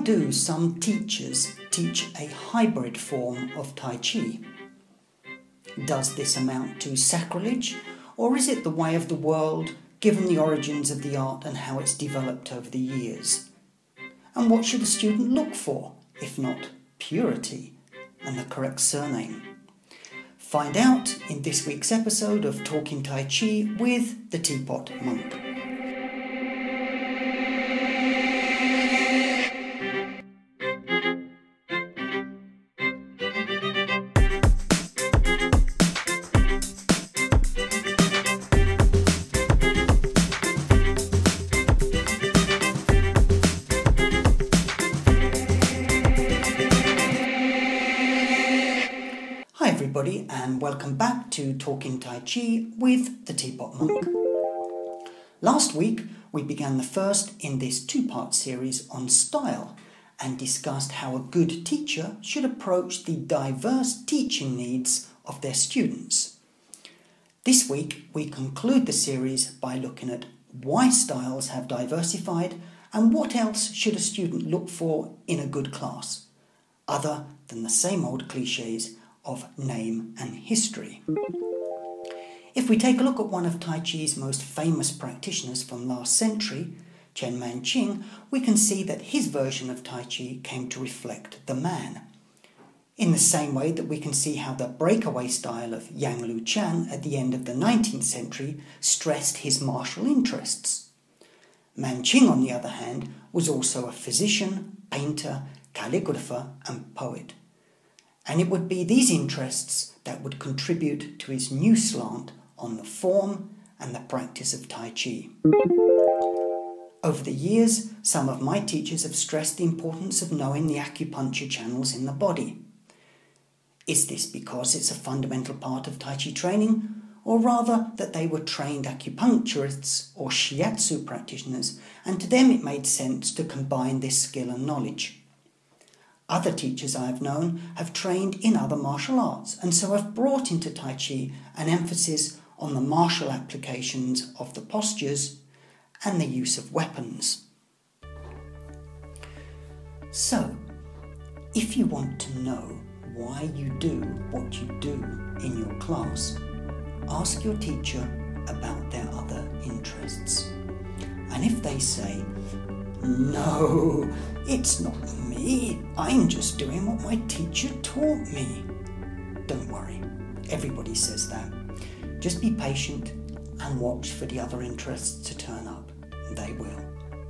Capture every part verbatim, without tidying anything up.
do some teachers teach a hybrid form of Tai Chi? Does this amount to sacrilege, or is it the way of the world given the origins of the art and how it's developed over the years? And what should a student look for, if not purity and the correct surname? Find out in this week's episode of Talking Tai Chi with the Teapot Monk. Everybody, and welcome back to Talking Tai Chi with the Teapot Monk. Last week we began the first in this two-part series on style and discussed how a good teacher should approach the diverse teaching needs of their students. This week we conclude the series by looking at why styles have diversified and what else should a student look for in a good class, other than the same old cliches of name and history. If we take a look at one of Tai Chi's most famous practitioners from last century, Chen Manqing, we can see that his version of Tai Chi came to reflect the man. In the same way that we can see how the breakaway style of Yang Luchan at the end of the nineteenth century stressed his martial interests. Manqing, on the other hand, was also a physician, painter, calligrapher and poet. And it would be these interests that would contribute to his new slant on the form and the practice of Tai Chi. Over the years, some of my teachers have stressed the importance of knowing the acupuncture channels in the body. Is this because it's a fundamental part of Tai Chi training, or rather that they were trained acupuncturists or shiatsu practitioners, and to them it made sense to combine this skill and knowledge? Other teachers I have known have trained in other martial arts and so have brought into Tai Chi an emphasis on the martial applications of the postures and the use of weapons. So, if you want to know why you do what you do in your class, ask your teacher about their other interests. And if they say, "No, it's not me, I'm just doing what my teacher taught me," don't worry, everybody says that. Just be patient and watch for the other interests to turn up. They will.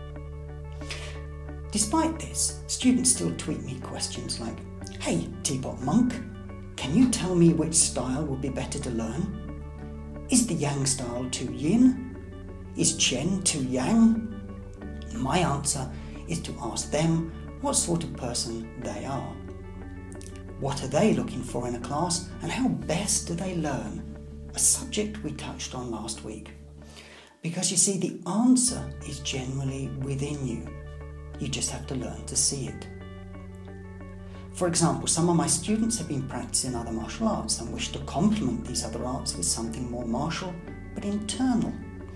Despite this, students still tweet me questions like, "Hey, Teapot Monk, can you tell me which style would be better to learn? Is the Yang style too yin? Is Chen too yang?" My answer is to ask them what sort of person they are. What are they looking for in a class, and how best do they learn? A subject we touched on last week. Because you see, the answer is generally within you. You just have to learn to see it. For example, some of my students have been practicing other martial arts and wish to complement these other arts with something more martial but internal.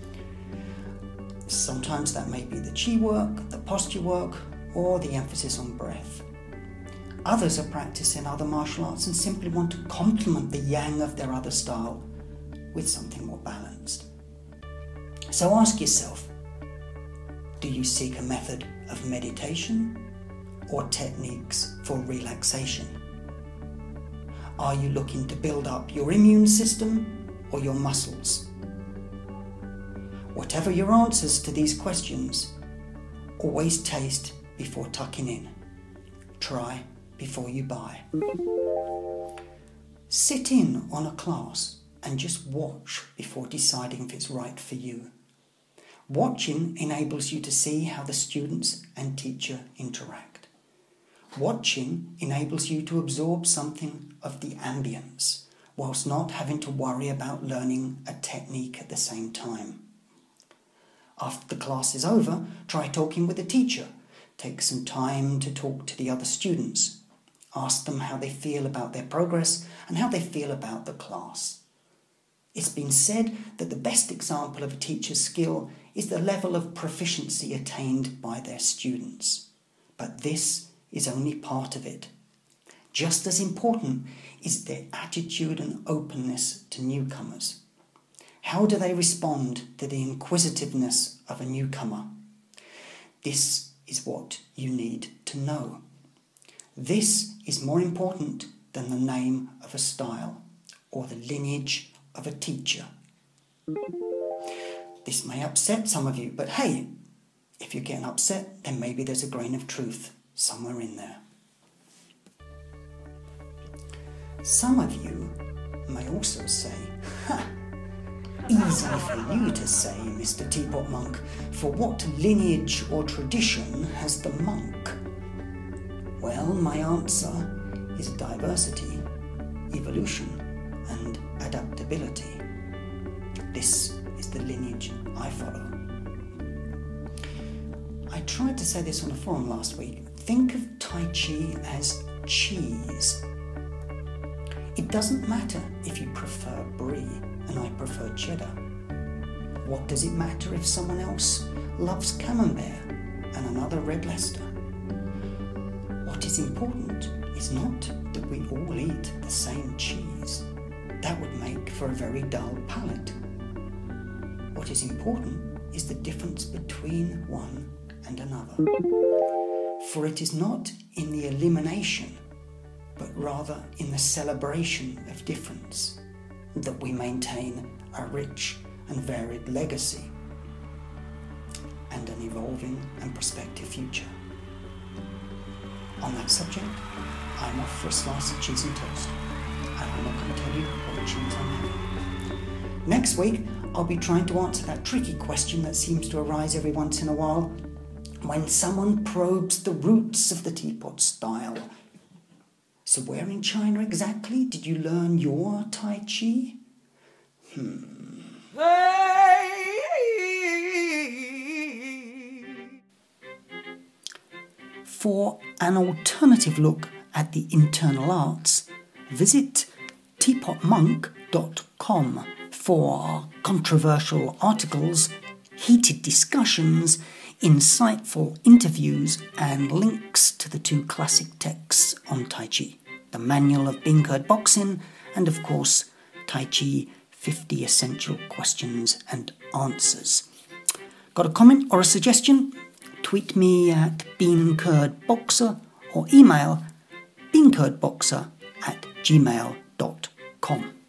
Sometimes that may be the chi work, the posture work, or the emphasis on breath. Others are practicing other martial arts and simply want to complement the yang of their other style with something more balanced. So ask yourself, do you seek a method of meditation or techniques for relaxation? Are you looking to build up your immune system or your muscles? Whatever your answers to these questions, always taste before tucking in. Try before you buy. Sit in on a class and just watch before deciding if it's right for you. Watching enables you to see how the students and teacher interact. Watching enables you to absorb something of the ambience, whilst not having to worry about learning a technique at the same time. After the class is over, try talking with the teacher. Take some time to talk to the other students. Ask them how they feel about their progress and how they feel about the class. It's been said that the best example of a teacher's skill is the level of proficiency attained by their students. but this is only part of it. Just as important is their attitude and openness to newcomers. How do they respond to the inquisitiveness of a newcomer? This is what you need to know. This is more important than the name of a style or the lineage of a teacher. This may upset some of you, but hey, if you're getting upset, then maybe there's a grain of truth somewhere in there. Some of you may also say, ha, easy for you to say, Mister Teapot Monk, for what lineage or tradition has the monk? Well, my answer is diversity, evolution, and adaptability. This is the lineage I follow. I tried to say this on a forum last week. Think of Tai Chi as cheese. It doesn't matter if you prefer brie and I prefer cheddar. What does it matter if someone else loves camembert and another red Leicester? What is important is not that we all eat the same cheese. That would make for a very dull palate. What is important is the difference between one and another. For it is not in the elimination, but rather in the celebration of difference that we maintain a rich and varied legacy and an evolving and prospective future. On that subject, I'm off for a slice of cheese and toast, and I'm not going to tell you what cheese I'm having. Next week, I'll be trying to answer that tricky question that seems to arise every once in a while when someone probes the roots of the teapot style. So where in China exactly did you learn your Tai Chi? Hmm. For an alternative look at the internal arts, visit teapot monk dot com for controversial articles, heated discussions, insightful interviews, and links to the two classic texts on Tai Chi, the Manual of Beancurd Boxing, and of course, Tai Chi fifty Essential Questions and Answers. Got a comment or a suggestion? Tweet me at beancurdboxer or email beancurdboxer at gmail dot com.